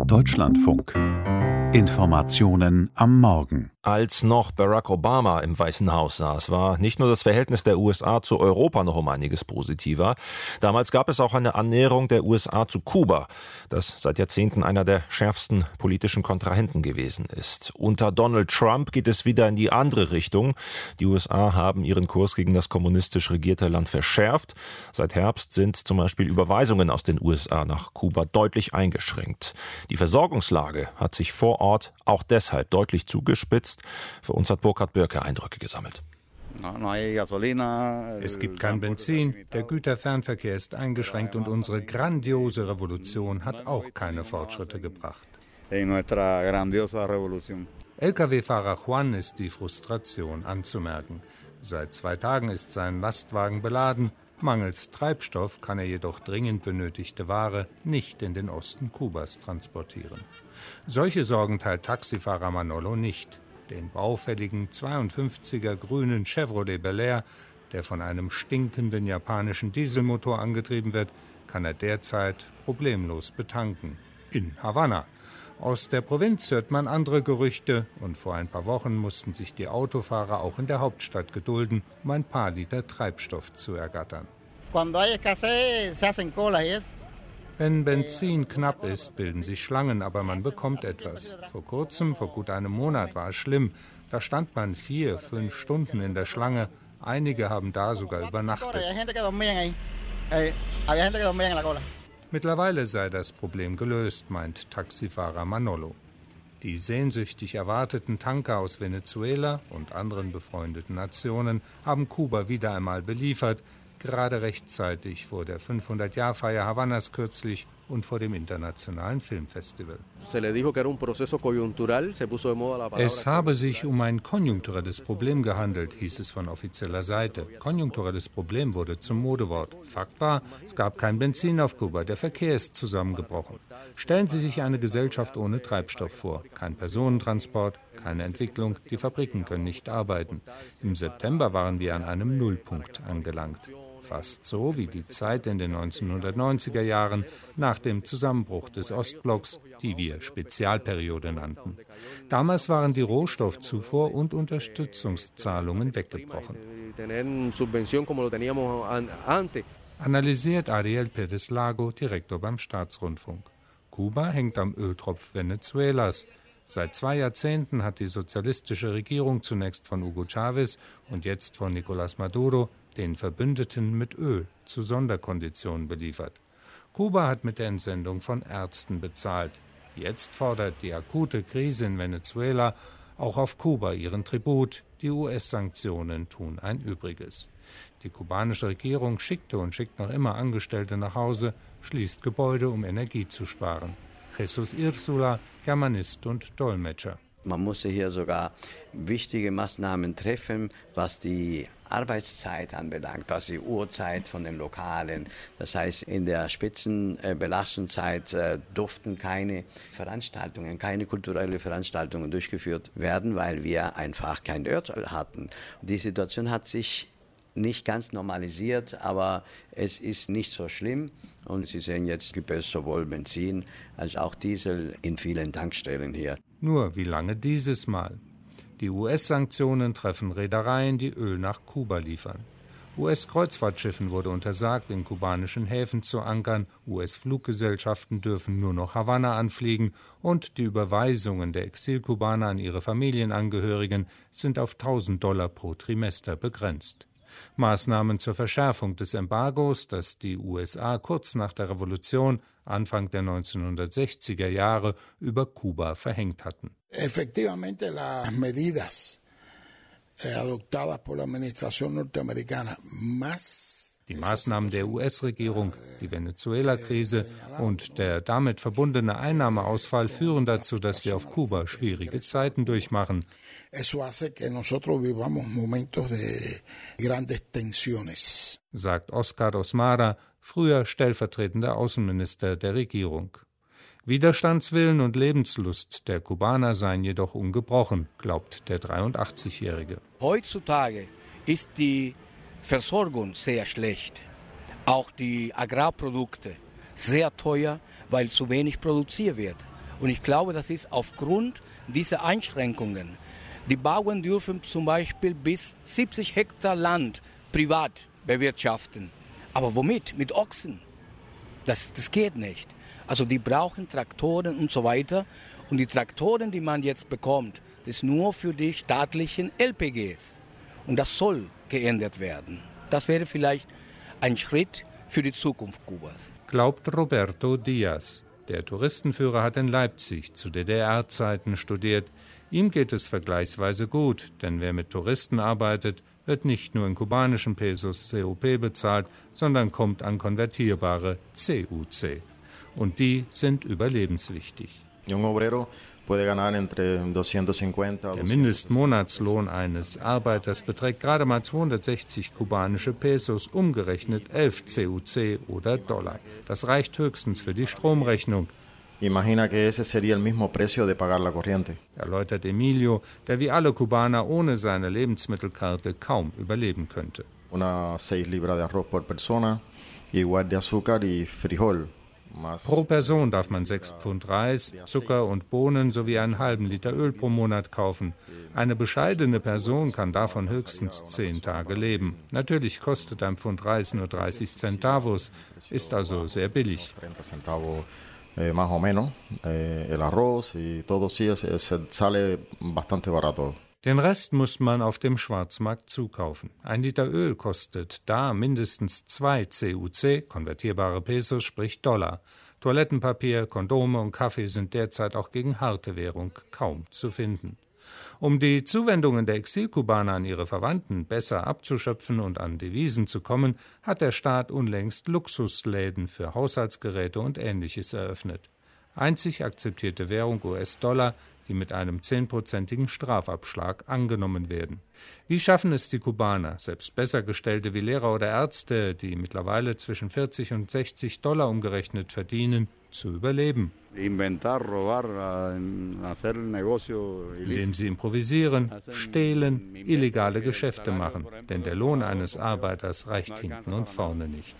Deutschlandfunk. Informationen am Morgen. Als noch Barack Obama im Weißen Haus saß, war nicht nur das Verhältnis der USA zu Europa noch um einiges positiver. Damals gab es auch eine Annäherung der USA zu Kuba, das seit Jahrzehnten einer der schärfsten politischen Kontrahenten gewesen ist. Unter Donald Trump geht es wieder in die andere Richtung. Die USA haben ihren Kurs gegen das kommunistisch regierte Land verschärft. Seit Herbst sind zum Beispiel Überweisungen aus den USA nach Kuba deutlich eingeschränkt. Die Versorgungslage hat sich vor Ort auch deshalb deutlich zugespitzt. Für uns hat Burkhard Bürke Eindrücke gesammelt. Es gibt kein Benzin, der Güterfernverkehr ist eingeschränkt und unsere grandiose Revolution hat auch keine Fortschritte gebracht. Lkw-Fahrer Juan ist die Frustration anzumerken. Seit 2 Tagen ist sein Lastwagen beladen. Mangels Treibstoff kann er jedoch dringend benötigte Ware nicht in den Osten Kubas transportieren. Solche Sorgen teilt Taxifahrer Manolo nicht. Den baufälligen 52er grünen Chevrolet Bel Air, der von einem stinkenden japanischen Dieselmotor angetrieben wird, kann er derzeit problemlos betanken. In Havanna. Aus der Provinz hört man andere Gerüchte und vor ein paar Wochen mussten sich die Autofahrer auch in der Hauptstadt gedulden, um ein paar Liter Treibstoff zu ergattern. Wenn Benzin knapp ist, bilden sich Schlangen, aber man bekommt etwas. Vor kurzem, vor gut einem Monat, war es schlimm. Da stand man 4-5 Stunden in der Schlange. Einige haben da sogar übernachtet. Mittlerweile sei das Problem gelöst, meint Taxifahrer Manolo. Die sehnsüchtig erwarteten Tanker aus Venezuela und anderen befreundeten Nationen haben Kuba wieder einmal beliefert, gerade rechtzeitig vor der 500-Jahr-Feier Havannas kürzlich und vor dem internationalen Filmfestival. Es habe sich um ein konjunkturelles Problem gehandelt, hieß es von offizieller Seite. Konjunkturelles Problem wurde zum Modewort. Fakt war, es gab kein Benzin auf Kuba, der Verkehr ist zusammengebrochen. Stellen Sie sich eine Gesellschaft ohne Treibstoff vor. Kein Personentransport, keine Entwicklung, die Fabriken können nicht arbeiten. Im September waren wir an einem Nullpunkt angelangt. Fast so wie die Zeit in den 1990er Jahren nach dem Zusammenbruch des Ostblocks, die wir Spezialperiode nannten. Damals waren die Rohstoffzufuhr und Unterstützungszahlungen weggebrochen. Analysiert Ariel Pérez Lago, Direktor beim Staatsrundfunk. Kuba hängt am Öltropf Venezuelas. Seit 2 Jahrzehnten hat die sozialistische Regierung zunächst von Hugo Chávez und jetzt von Nicolás Maduro den Verbündeten mit Öl zu Sonderkonditionen beliefert. Kuba hat mit der Entsendung von Ärzten bezahlt. Jetzt fordert die akute Krise in Venezuela auch auf Kuba ihren Tribut. Die US-Sanktionen tun ein Übriges. Die kubanische Regierung schickte und schickt noch immer Angestellte nach Hause, schließt Gebäude, um Energie zu sparen. Jesus Irsula, Germanist und Dolmetscher. Man musste hier sogar wichtige Maßnahmen treffen, was die Arbeitszeit anbelangt, was die Uhrzeit von den Lokalen. Das heißt, in der Spitzenbelastungszeit durften keine Veranstaltungen, keine kulturellen Veranstaltungen durchgeführt werden, weil wir einfach kein Öl hatten. Die Situation hat sich nicht ganz normalisiert, aber es ist nicht so schlimm. Und Sie sehen, jetzt gibt es sowohl Benzin als auch Diesel in vielen Tankstellen hier. Nur wie lange dieses Mal? Die US-Sanktionen treffen Reedereien, die Öl nach Kuba liefern. US-Kreuzfahrtschiffen wurde untersagt, in kubanischen Häfen zu ankern. US-Fluggesellschaften dürfen nur noch Havanna anfliegen und die Überweisungen der Exilkubaner an ihre Familienangehörigen sind auf $1.000 pro Trimester begrenzt. Maßnahmen zur Verschärfung des Embargos, das die USA kurz nach der Revolution Anfang der 1960er Jahre über Kuba verhängt hatten. Efectivamente, las medidas adoptadas por la administración norteamericana más. Die Maßnahmen der US-Regierung, die Venezuela-Krise und der damit verbundene Einnahmeausfall führen dazu, dass wir auf Kuba schwierige Zeiten durchmachen. Sagt Oscar Osmara, früher stellvertretender Außenminister der Regierung. Widerstandswillen und Lebenslust der Kubaner seien jedoch ungebrochen, glaubt der 83-Jährige. Heutzutage ist die Versorgung sehr schlecht. Auch die Agrarprodukte sehr teuer, weil zu wenig produziert wird. Und ich glaube, das ist aufgrund dieser Einschränkungen. Die Bauern dürfen zum Beispiel bis 70 Hektar Land privat bewirtschaften. Aber womit? Mit Ochsen. Das geht nicht. Also die brauchen Traktoren und so weiter. Und die Traktoren, die man jetzt bekommt, das ist nur für die staatlichen LPGs. Und das soll geändert werden. Das wäre vielleicht ein Schritt für die Zukunft Kubas. Glaubt Roberto Diaz. Der Touristenführer hat in Leipzig zu DDR-Zeiten studiert. Ihm geht es vergleichsweise gut, denn wer mit Touristen arbeitet, wird nicht nur in kubanischen Pesos COP bezahlt, sondern kommt an konvertierbare CUC. Und die sind überlebenswichtig. Der Mindestmonatslohn eines Arbeiters beträgt gerade mal 260 kubanische Pesos, umgerechnet 11 CUC oder $. Das reicht höchstens für die Stromrechnung. Erläutert Emilio, der wie alle Kubaner ohne seine Lebensmittelkarte kaum überleben könnte. Pro Person darf man 6 Pfund Reis, Zucker und Bohnen sowie einen halben Liter Öl pro Monat kaufen. Eine bescheidene Person kann davon höchstens 10 Tage leben. Natürlich kostet ein Pfund Reis nur 30 Centavos, ist also sehr billig. Den Rest muss man auf dem Schwarzmarkt zukaufen. Ein Liter Öl kostet da mindestens 2 CUC, konvertierbare Pesos, sprich $. Toilettenpapier, Kondome und Kaffee sind derzeit auch gegen harte Währung kaum zu finden. Um die Zuwendungen der Exilkubaner an ihre Verwandten besser abzuschöpfen und an Devisen zu kommen, hat der Staat unlängst Luxusläden für Haushaltsgeräte und Ähnliches eröffnet. Einzig akzeptierte Währung US-Dollar, die mit einem 10%igen Strafabschlag angenommen werden. Wie schaffen es die Kubaner, selbst Bessergestellte wie Lehrer oder Ärzte, die mittlerweile zwischen 40 und $60 umgerechnet verdienen, zu überleben? Indem sie improvisieren, stehlen, illegale Geschäfte machen, denn der Lohn eines Arbeiters reicht hinten und vorne nicht.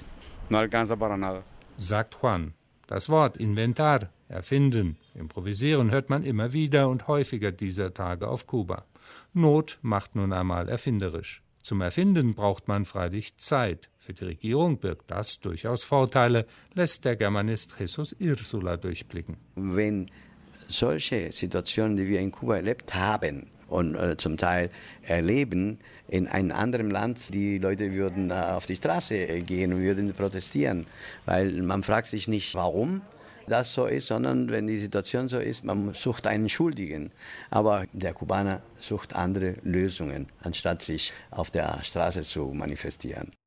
Sagt Juan. Das Wort Inventar, erfinden, improvisieren hört man immer wieder und häufiger dieser Tage auf Kuba. Not macht nun einmal erfinderisch. Zum Erfinden braucht man freilich Zeit. Für die Regierung birgt das durchaus Vorteile, lässt der Germanist Jesus Irsula durchblicken. Wenn solche Situationen, die wir in Kuba erlebt haben und zum Teil erleben, in einem anderen Land, die Leute würden auf die Straße gehen und würden protestieren, weil man fragt sich nicht, warum das so ist, sondern wenn die Situation so ist, man sucht einen Schuldigen. Aber der Kubaner sucht andere Lösungen, anstatt sich auf der Straße zu manifestieren.